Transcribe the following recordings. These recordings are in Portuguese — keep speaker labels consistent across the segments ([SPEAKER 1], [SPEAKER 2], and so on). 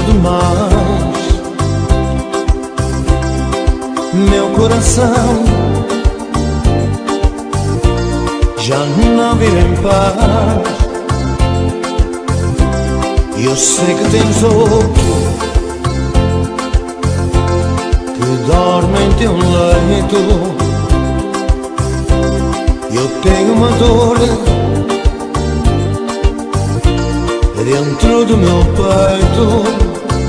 [SPEAKER 1] demais. Meu coração já não vive em paz. Eu sei que tens outro que dorme em teu leito. Eu tenho uma dor dentro do meu peito.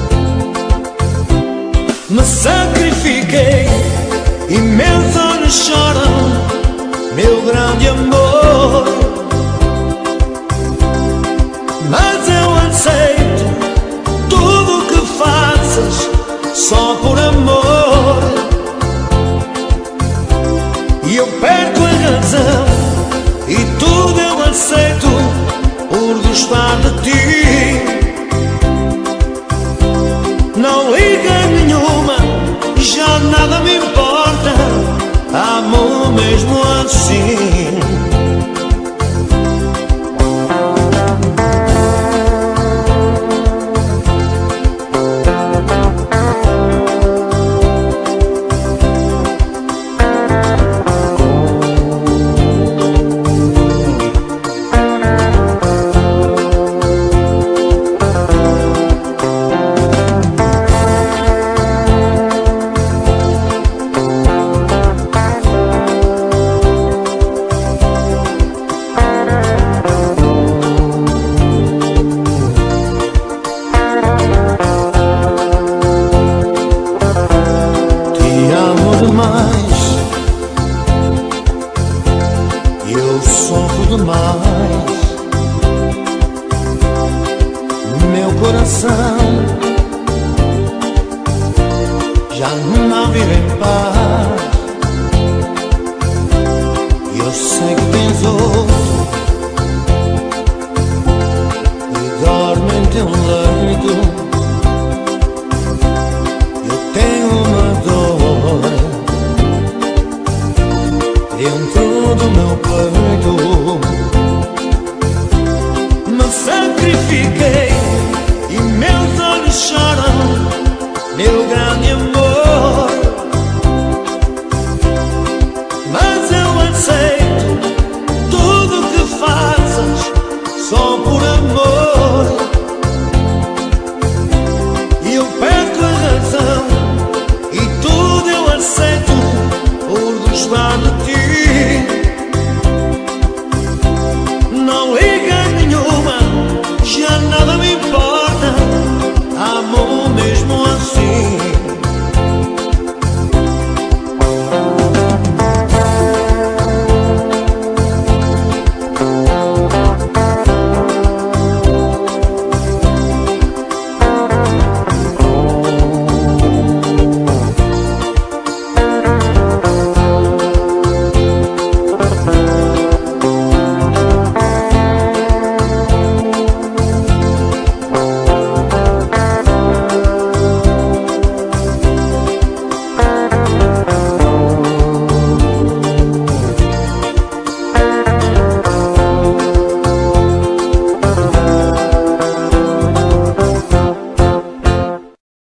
[SPEAKER 1] Me sacrifiquei e meus olhos choram, meu grande amor. Mas eu aceito tudo o que fazes só por amor. E eu perco a razão e tudo eu aceito por gostar de ti. Não liga nenhuma, já nada me importa, amo mesmo assim. Eu sofro demais. Meu coração já não vive em paz. Eu sei que tens outro que dorme em teu leito. Eu tenho uma dor dentro do meu peito. Me sacrifiquei e meus olhos choram, meu grande